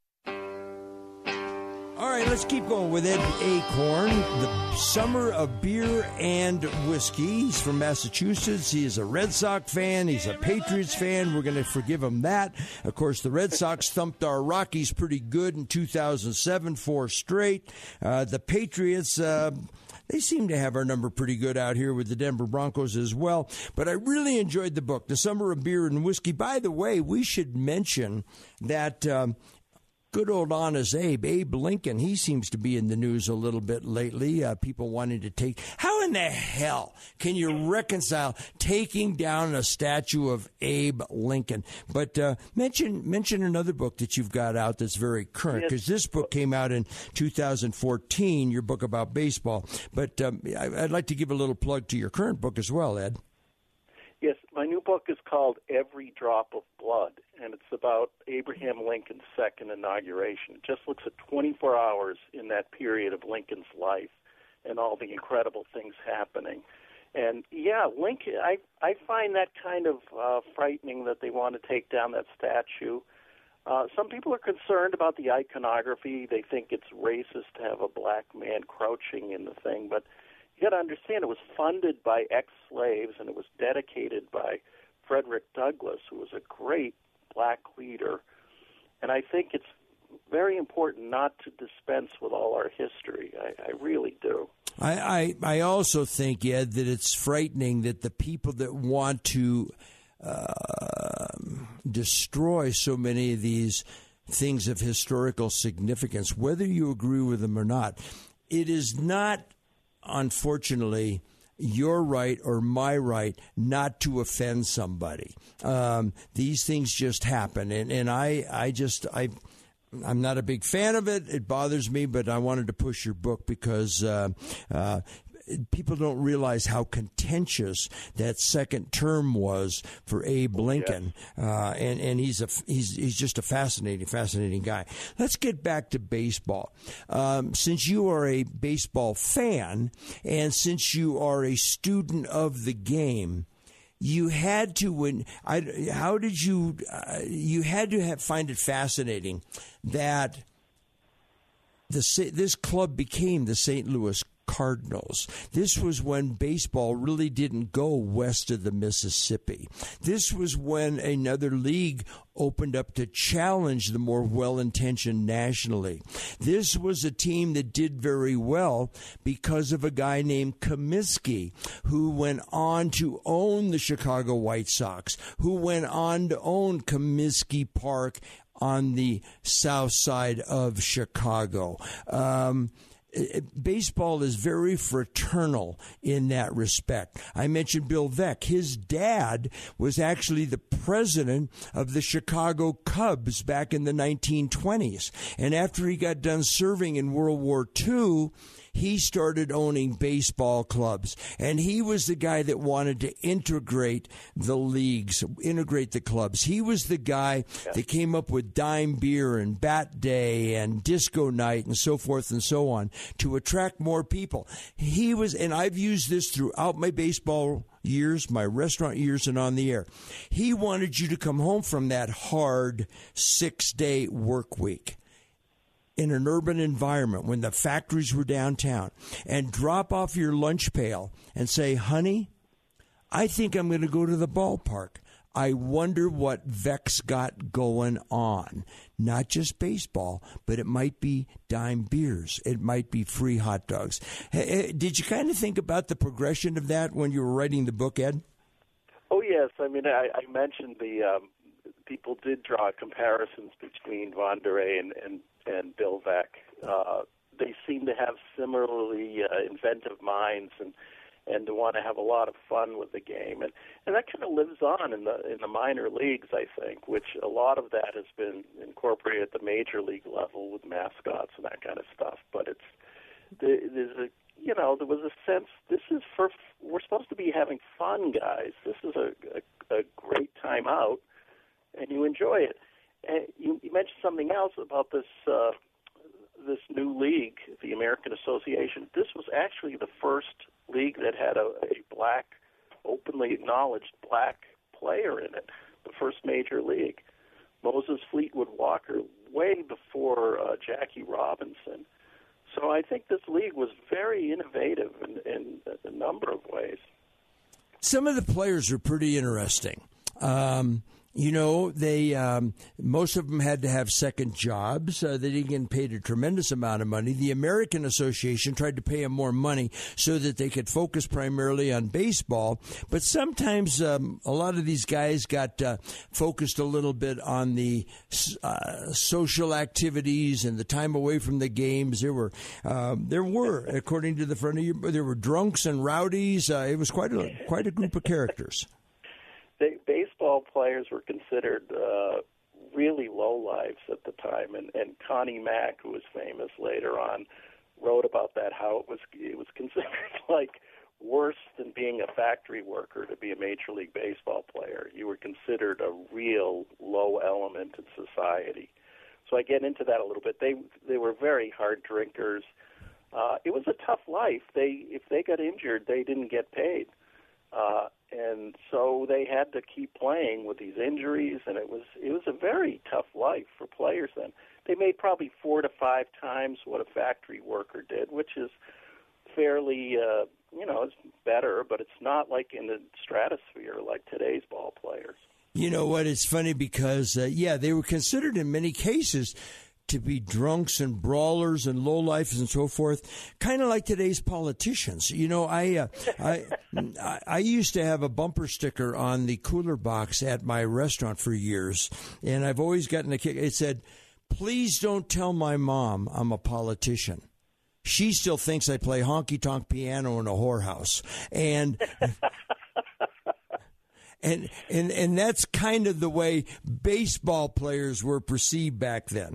All right, let's keep going with Ed Achorn, the Summer of Beer and Whiskey. He's from Massachusetts. He is a Red Sox fan. He's a Patriots fan. We're going to forgive him that. Of course, the Red Sox thumped our Rockies pretty good in two thousand seven, four straight. Uh, the Patriots... Uh, They seem to have our number pretty good out here with the Denver Broncos as well. But I really enjoyed the book, The Summer of Beer and Whiskey. By the way, we should mention that um, good old honest Abe, Abe Lincoln, he seems to be in the news a little bit lately. Uh, people wanting to take... How in the hell can you reconcile taking down a statue of Abe Lincoln? But uh, mention mention another book that you've got out that's very current, because this book came out in two thousand fourteen, your book about baseball. But um, I'd like to give a little plug to your current book as well, Ed.
Yes, my new book is called Every Drop of Blood, and it's about Abraham Lincoln's second inauguration. It just looks at twenty-four hours in that period of Lincoln's life and all the incredible things happening. And, yeah, Lincoln, I, I find that kind of uh, frightening that they want to take down that statue. Uh, some people are concerned about the iconography. They think it's racist to have a black man crouching in the thing, but you got to understand it was funded by ex-slaves, and it was dedicated by Frederick Douglass, who was a great black leader. And I think it's very important not to dispense with all our history. I, I really do.
I, I, I also think, Ed, that it's frightening that the people that want to uh, destroy so many of these things of historical significance, whether you agree with them or not, it is not, unfortunately, your right or my right not to offend somebody. Um, these things just happen, and, and I, I just I. I'm not a big fan of it. It bothers me, but I wanted to push your book because uh, uh, people don't realize how contentious that second term was for Abe Lincoln, uh, and and he's a he's he's just a fascinating, fascinating guy. Let's get back to baseball. Um, since you are a baseball fan, and since you are a student of the game, you had to when I how did you uh, you had to have, find it fascinating that the this club became the Saint Louis Cardinals. This was when baseball really didn't go west of the Mississippi. This was when another league opened up to challenge the more well-intentioned nationally. This was a team that did very well because of a guy named Comiskey, who went on to own the Chicago White Sox, who went on to own Comiskey Park on the south side of Chicago. Um, Baseball is very fraternal in that respect. I mentioned Bill Veeck. His dad was actually the president of the Chicago Cubs back in the nineteen twenties. And after he got done serving in World War Two, he started owning baseball clubs. And he was the guy that wanted to integrate the leagues, integrate the clubs. He was the guy that came up with dime beer and bat day and disco night and so forth and so on to attract more people. He was, and I've used this throughout my baseball years, my restaurant years, and on the air. He wanted you to come home from that hard six-day work week in an urban environment when the factories were downtown and drop off your lunch pail and say, honey, I think I'm going to go to the ballpark. I wonder what Veeck's got going on. Not just baseball, but it might be dime beers. It might be free hot dogs. Hey, did you kind of think about the progression of that when you were writing the book, Ed?
Oh, yes. I mean, I, I mentioned the um, people did draw comparisons between Von Dure and, and, and Bill Veeck. Uh, they seem to have similarly uh, inventive minds and and to want to have a lot of fun with the game. And, and that kind of lives on in the in the minor leagues, I think, which a lot of that has been incorporated at the major league level with mascots and that kind of stuff. But it's there's a you know there was a sense this is for we're supposed to be having fun, guys. This is a a, a great time out, and you enjoy it. And you, you mentioned something else about this. Uh, this new league, the American Association. This was actually the first league that had a, a black, openly acknowledged black player in it, the first major league. Moses Fleetwood Walker, way before uh, Jackie Robinson. So I think this league was very innovative in, in a number of ways.
Some of the players are pretty interesting. Um, You know, they um, most of them had to have second jobs. Uh, they didn't get paid a tremendous amount of money. The American Association tried to pay them more money so that they could focus primarily on baseball. But sometimes um, a lot of these guys got uh, focused a little bit on the uh, social activities and the time away from the games. There were, uh, there were, according to the front of you, there were drunks and rowdies. Uh, it was quite a quite a group of characters.
They, baseball players were considered uh, really lowlifes at the time, and, and Connie Mack, who was famous later on, wrote about that, how it was it was considered like worse than being a factory worker to be a Major League Baseball player. You were considered a real low element in society. So I get into that a little bit. They they were very hard drinkers. Uh, it was a tough life. They if they got injured, they didn't get paid. Uh, and so they had to keep playing with these injuries, and it was it was a very tough life for players then. They made probably four to five times what a factory worker did, which is fairly, uh, you know, it's better, but it's not like in the stratosphere like today's ball players.
You know what? It's funny because, uh, yeah, they were considered in many cases to be drunks and brawlers and lowlifes and so forth, kind of like today's politicians. You know, I, uh, I I used to have a bumper sticker on the cooler box at my restaurant for years, and I've always gotten a kick. It said, "Please don't tell my mom I'm a politician. She still thinks I play honky-tonk piano in a whorehouse." And... And, and and that's kind of the way baseball players were perceived back then.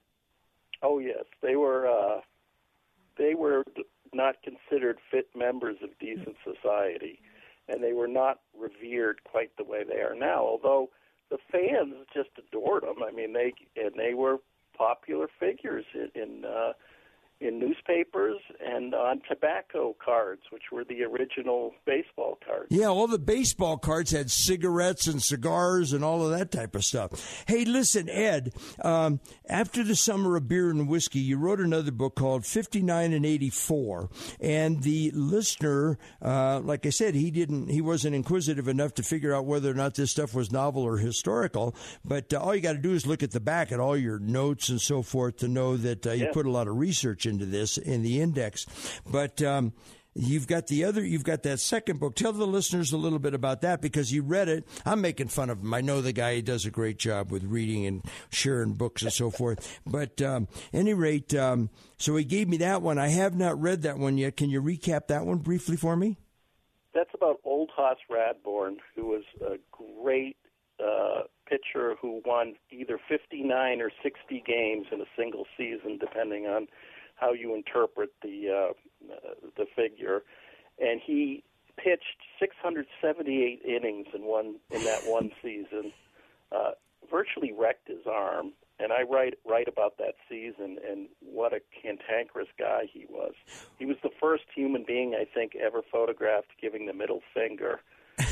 Oh yes, they were. Uh, they were not considered fit members of decent society, and they were not revered quite the way they are now. Although the fans just adored them. I mean, they and they were popular figures in. in uh, in newspapers and on tobacco cards, which were the original baseball cards.
Yeah, all the baseball cards had cigarettes and cigars and all of that type of stuff. Hey, listen, Ed, um, after the summer of beer and whiskey, you wrote another book called fifty-nine and eighty-four, and the listener, uh, like I said, he didn't, he wasn't inquisitive enough to figure out whether or not this stuff was novel or historical, but uh, all you got to do is look at the back at all your notes and so forth to know that uh, you
yeah.
put a lot of research into this in the index. But um, you've got the other, you've got that second book. Tell the listeners a little bit about that because you read it. I'm making fun of him. I know the guy, he does a great job with reading and sharing books and so forth. But um, any rate, um, so he gave me that one. I have not read that one yet. Can you recap that one briefly for me?
That's about Old Hoss Radbourn, who was a great uh, pitcher who won either fifty-nine or sixty games in a single season, depending on how you interpret the uh, uh, the figure, and he pitched six hundred seventy-eight innings in one in that one season, uh, virtually wrecked his arm. And I write write about that season and what a cantankerous guy he was. He was the first human being I think ever photographed giving the middle finger.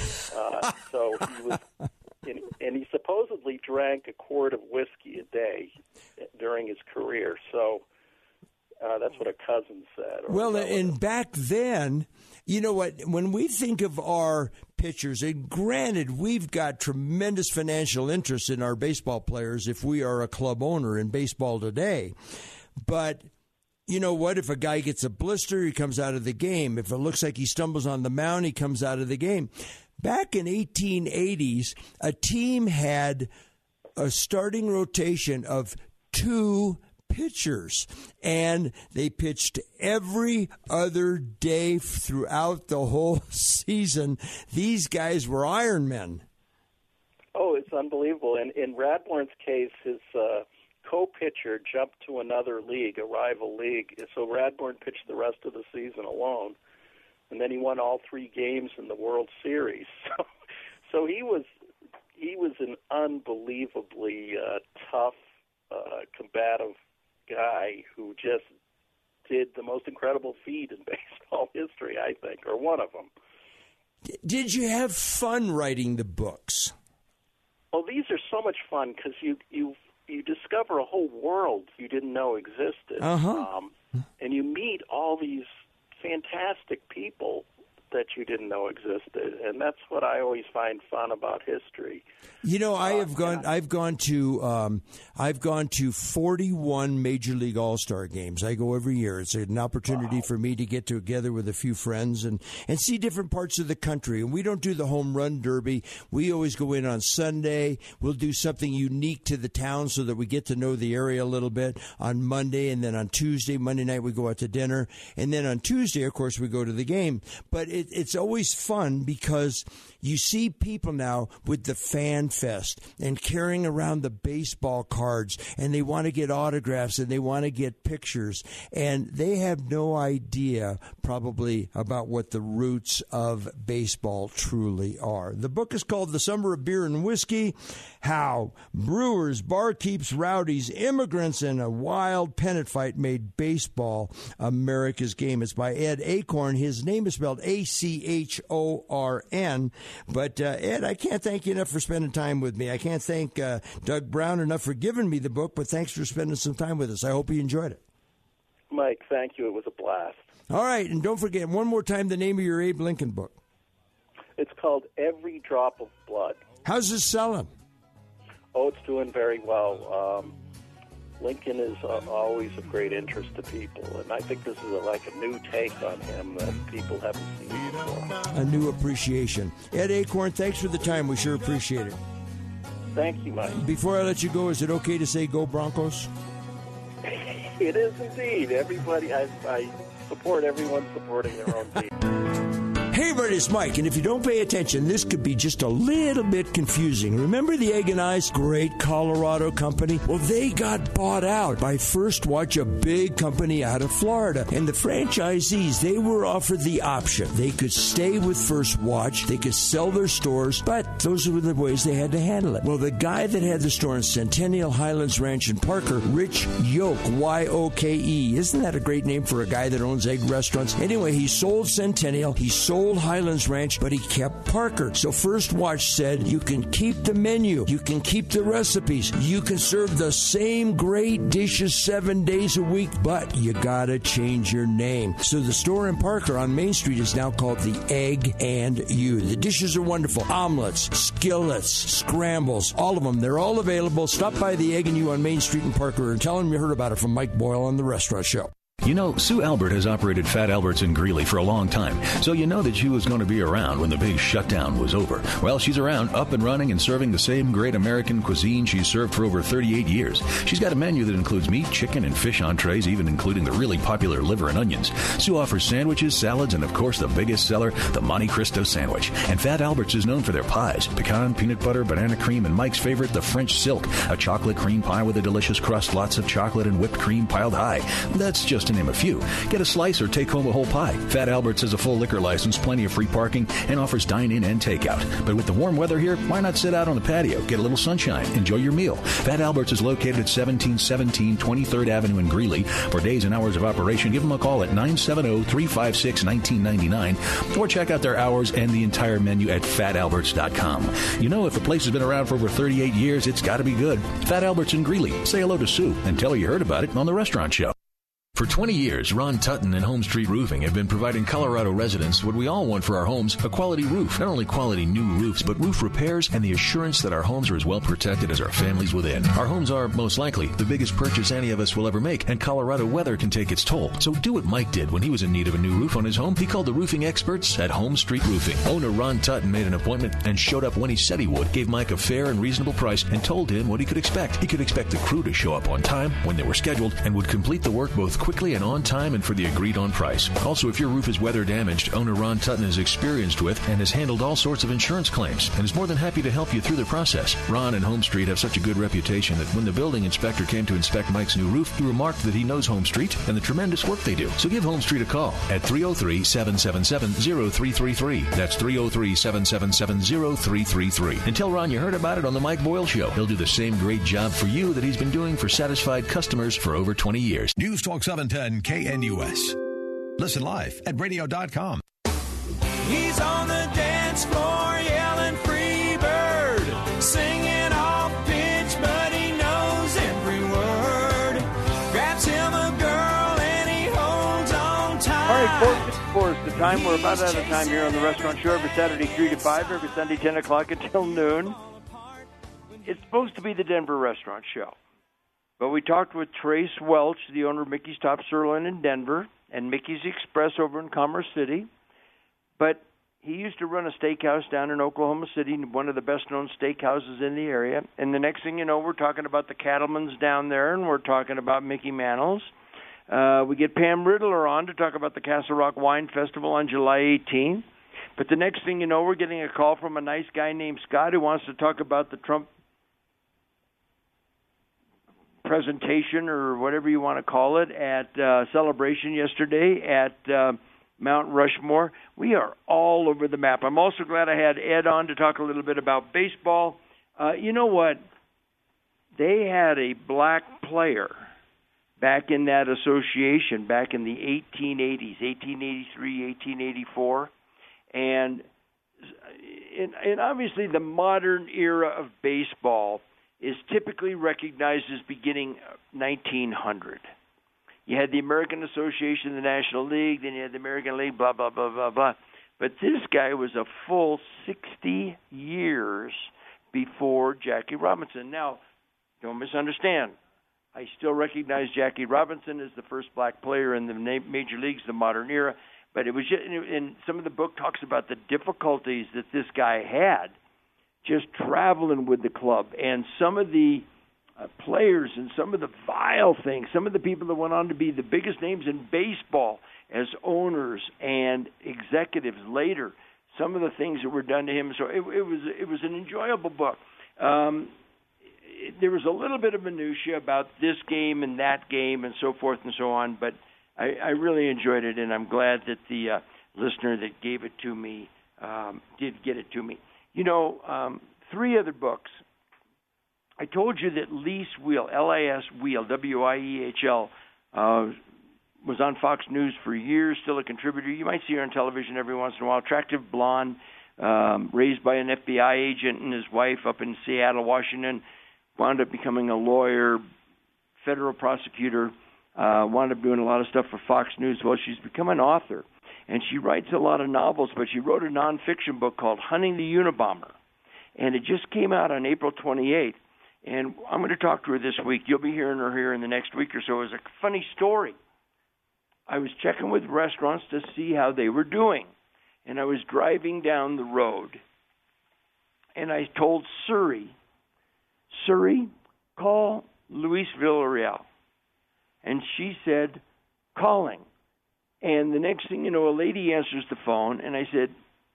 Uh, so he was, and, and he supposedly drank a quart of whiskey a day during his career. So. Uh, that's what a cousin said.
Well, and back then, you know what, when we think of our pitchers, and granted, we've got tremendous financial interest in our baseball players if we are a club owner in baseball today. But you know what, if a guy gets a blister, he comes out of the game. If it looks like he stumbles on the mound, he comes out of the game. Back in eighteen eighties, a team had a starting rotation of two pitchers, and they pitched every other day throughout the whole season. These guys were Iron Men.
Oh, it's unbelievable. And in Radbourn's case, his uh, co-pitcher jumped to another league, a rival league, so Radbourn pitched the rest of the season alone, and then he won all three games in the World Series. So, so he was he was an unbelievably uh, tough, uh, combative guy who just did the most incredible feat in baseball history, I think, or one of them.
Did you have fun writing the books?
Oh, these are so much fun because you you you discover a whole world you didn't know existed,
uh-huh.
um, and you meet all these fantastic people that you didn't know existed, and that's what I always find fun about history.
You know, I have gone. I've gone to. Um, I've gone to forty-one Major League All-Star games. I go every year. It's an opportunity wow. for me to get together with a few friends and, and see different parts of the country. And we don't do the home run derby. We always go in on Sunday. We'll do something unique to the town so that we get to know the area a little bit on Monday, and then on Tuesday, Monday night we go out to dinner, and then on Tuesday, of course, we go to the game. But it, it's always fun because you see people now with the fan fest and carrying around the baseball cards, and they want to get autographs and they want to get pictures, and they have no idea probably about what the roots of baseball truly are. The book is called The Summer of Beer and Whiskey: How Brewers, Barkeeps, Rowdies, Immigrants, and a Wild Pennant Fight Made Baseball America's Game. It's by Ed Achorn. His name is spelled A C H O R N. But, uh, Ed, I can't thank you enough for spending time with me. I can't thank uh, Doug Brown enough for giving me the book, but thanks for spending some time with us. I hope you enjoyed it.
Mike, thank you. It was a blast.
All right, and don't forget, one more time, the name of your Abe Lincoln book.
It's called Every Drop of Blood.
How's this selling?
Oh, it's doing very well. Um, Lincoln is uh, always of great interest to people, and I think this is a, like a new take on him that people haven't seen before.
A new appreciation. Ed Achorn, thanks for the time. We sure appreciate it.
Thank you, Mike.
Before I let you go, is it okay to say go Broncos?
It is indeed. Everybody, I, I support everyone supporting their own team.
Hey, everybody, it's Mike, and if you don't pay attention, this could be just a little bit confusing. Remember the Egg and I's great Colorado company? Well, they got bought out by First Watch, a big company out of Florida. And the franchisees, they were offered the option. They could stay with First Watch, they could sell their stores, but those were the ways they had to handle it. Well, the guy that had the store in Centennial Highlands Ranch in Parker, Rich Yoke, Y O K E. Isn't that a great name for a guy that owns egg restaurants? Anyway, he sold Centennial, he sold Highlands Ranch, but he kept Parker. So First Watch said, you can keep the menu, you can keep the recipes, you can serve the same great dishes seven days a week, but you gotta change your name. So the store in Parker on Main Street is now called the Egg and You. The dishes are wonderful. Omelets, skillets, scrambles, all of them. They're all available. Stop by the Egg and You on Main Street in Parker and tell them you heard about it from Mike Boyle on The Restaurant Show.
You know, Sue Albert has operated Fat Albert's in Greeley for a long time, so you know that she was going to be around when the big shutdown was over. Well, she's around, up and running, and serving the same great American cuisine she's served for over thirty-eight years. She's got a menu that includes meat, chicken, and fish entrees, even including the really popular liver and onions. Sue offers sandwiches, salads, and of course the biggest seller, the Monte Cristo sandwich. And Fat Albert's is known for their pies: pecan, peanut butter, banana cream, and Mike's favorite, the French silk, a chocolate cream pie with a delicious crust, lots of chocolate and whipped cream piled high. That's just to name a few. Get a slice or take home a whole pie. Fat Albert's has a full liquor license, plenty of free parking, and offers dine-in and takeout. But with the warm weather here, why not sit out on the patio, get a little sunshine, enjoy your meal? Fat Albert's is located at seventeen seventeen twenty-third Avenue in Greeley. For days and hours of operation, give them a call at nine seven zero, three five six, one nine nine nine or check out their hours and the entire menu at fat alberts dot com. You know, if a place has been around for over thirty-eight years, it's got to be good. Fat Albert's in Greeley. Say hello to Sue and tell her you heard about it on The Restaurant Show. For twenty years, Ron Tutton and Home Street Roofing have been providing Colorado residents what we all want for our homes: a quality roof. Not only quality new roofs, but roof repairs and the assurance that our homes are as well protected as our families within. Our homes are, most likely, the biggest purchase any of us will ever make, and Colorado weather can take its toll. So do what Mike did when he was in need of a new roof on his home. He called the roofing experts at Home Street Roofing. Owner Ron Tutton made an appointment and showed up when he said he would, gave Mike a fair and reasonable price, and told him what he could expect. He could expect the crew to show up on time, when they were scheduled, and would complete the work both quickly and on time and for the agreed-on price. Also, if your roof is weather damaged, owner Ron Tutton is experienced with and has handled all sorts of insurance claims and is more than happy to help you through the process. Ron and Home Street have such a good reputation that when the building inspector came to inspect Mike's new roof, he remarked that he knows Home Street and the tremendous work they do. So give Home Street a call at three oh three, seven seven seven, oh three three three. That's three oh three, seven seven seven, oh three three three. And tell Ron you heard about it on the Mike Boyle Show. He'll do the same great job for you that he's been doing for satisfied customers for over twenty years.
News Talk seven ten K N U S. Listen live at radio dot com.
He's on the dance floor yelling free bird, singing off pitch, but he knows every word. Grabs him a girl and he holds on tight.
All right, four is the time. We're about out of time here on the Restaurant Show every Saturday, three to five, every Sunday, ten o'clock until noon. It's supposed to be the Denver Restaurant Show. But we talked with Trace Welch, the owner of Mickey's Top Sirloin in Denver and Mickey's Express over in Commerce City. But he used to run a steakhouse down in Oklahoma City, one of the best-known steakhouses in the area. And the next thing you know, we're talking about the Cattleman's down there, and we're talking about Mickey Mantle's. Uh, we get Pam Riddler on to talk about the Castle Rock Wine Festival on July eighteenth. But the next thing you know, we're getting a call from a nice guy named Scott who wants to talk about the Trump presentation or whatever you want to call it at uh, Celebration yesterday at uh, Mount Rushmore. We are all over the map. I'm also glad I had Ed on to talk a little bit about baseball. Uh, you know what? They had a black player back in that association, back in the eighteen eighties, eighteen eighty-three, eighteen eighty-four. And, and, and obviously the modern era of baseball is typically recognized as beginning nineteen hundred. You had the American Association, the National League, then you had the American League, blah, blah, blah, blah, blah. But this guy was a full sixty years before Jackie Robinson. Now, don't misunderstand. I still recognize Jackie Robinson as the first black player in the major leagues, the modern era. But it was just, and some of the book talks about the difficulties that this guy had just traveling with the club, and some of the uh, players and some of the vile things, some of the people that went on to be the biggest names in baseball as owners and executives later, some of the things that were done to him. So it, it was it was an enjoyable book. Um, it, there was a little bit of minutia about this game and that game and so forth and so on, but I, I really enjoyed it, and I'm glad that the uh, listener that gave it to me um, did get it to me. You know, um, three other books. I told you that Lise Wheel, L I S Wheel, W I E H L, uh, was on Fox News for years, still a contributor. You might see her on television every once in a while. Attractive blonde, um, raised by an F B I agent and his wife up in Seattle, Washington, wound up becoming a lawyer, federal prosecutor, uh, wound up doing a lot of stuff for Fox News. Well, she's become an author. And she writes a lot of novels, but she wrote a nonfiction book called Hunting the Unabomber. And it just came out on April twenty-eighth. And I'm going to talk to her this week. You'll be hearing her here in the next week or so. It was a funny story. I was checking with restaurants to see how they were doing. And I was driving down the road. And I told Suri, Suri, call Luis Villarreal. And she said, calling. And the next thing you know, a lady answers the phone, and I said,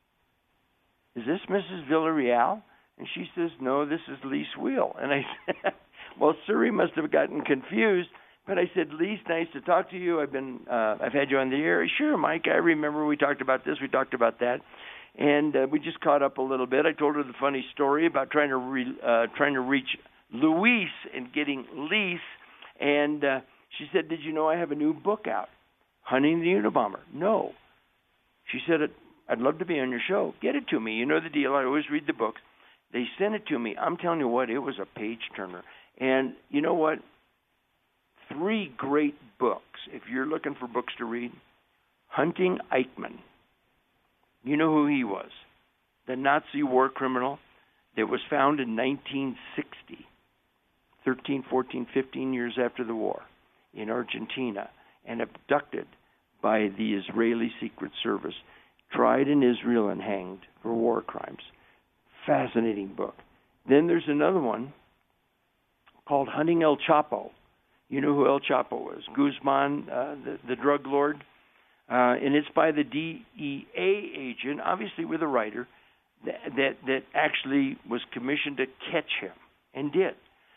is this Missus Villarreal? And she says, no, this is Lise Wheel. And I said, well, Suri must have gotten confused. But I said, Lise, nice to talk to you. I've been, uh, I've had you on the air. Sure, Mike, I remember we talked about this, we talked about that. And uh, we just caught up a little bit. I told her the funny story about trying to re- uh, trying to reach Luis and getting Lise. And uh, she said, did you know I have a new book out? Hunting the Unabomber. No. She said, I'd love to be on your show. Get it to me. You know the deal. I always read the books. They sent it to me. I'm telling you what, it was a page-turner. And you know what? Three great books, if you're looking for books to read. Hunting Eichmann. You know who he was? The Nazi war criminal that was found in nineteen sixty, thirteen, fourteen, fifteen years after the war in Argentina, and abducted by the Israeli Secret Service, tried in Israel and hanged for war crimes. Fascinating book. Then there's another one called Hunting El Chapo. You know who El Chapo was? Guzman, uh, the, the drug lord. Uh, and it's by the D E A agent, obviously with a writer, that, that, that actually was commissioned to catch him, and did.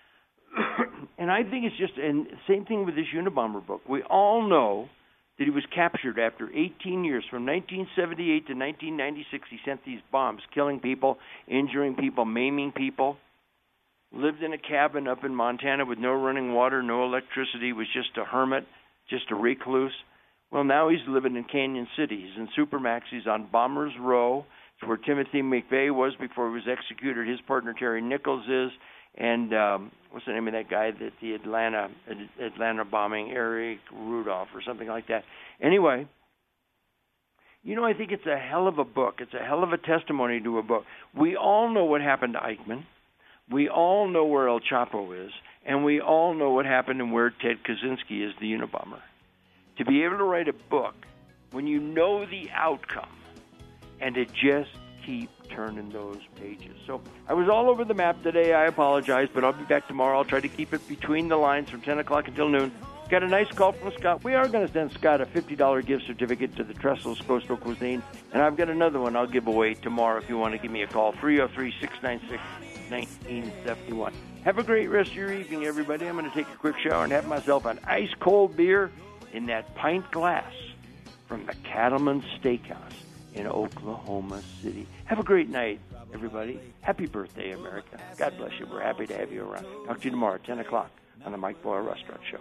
And I think it's just, and same thing with this Unabomber book. We all know that he was captured after eighteen years. From nineteen seventy-eight to nineteen ninety-six, he sent these bombs, killing people, injuring people, maiming people. Lived in a cabin up in Montana with no running water, no electricity, was just a hermit, just a recluse. Well, now he's living in Canyon City. He's in Supermax. He's on Bombers Row. It's where Timothy McVeigh was before he was executed. His partner, Terry Nichols, is. And um, what's the name of that guy that the Atlanta Atlanta bombing, Eric Rudolph or something like that. Anyway, You know, I think it's a hell of a book. It's a hell of a testimony to a book. We all know what happened to Eichmann. We all know where El Chapo is. And we all know what happened and where Ted Kaczynski is, the Unabomber. To be able to write a book when you know the outcome and to just keep turning those pages. So I was all over the map today. I apologize, but I'll be back tomorrow. I'll try to keep it between the lines from ten o'clock until noon. Got a nice call from Scott. We are going to send Scott a fifty dollars gift certificate to the Trestles Coastal Cuisine. And I've got another one I'll give away tomorrow if you want to give me a call. three oh three, six nine six, one nine seven one. Have a great rest of your evening, everybody. I'm going to take a quick shower and have myself an ice-cold beer in that pint glass from the Cattleman's Steakhouse in Oklahoma City. Have a great night, everybody. Happy birthday, America. God bless you. We're happy to have you around. Talk to you tomorrow at ten o'clock on the Mike Boyle Restaurant Show.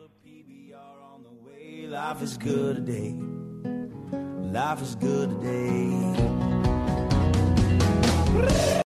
Life is good today. Life is good today.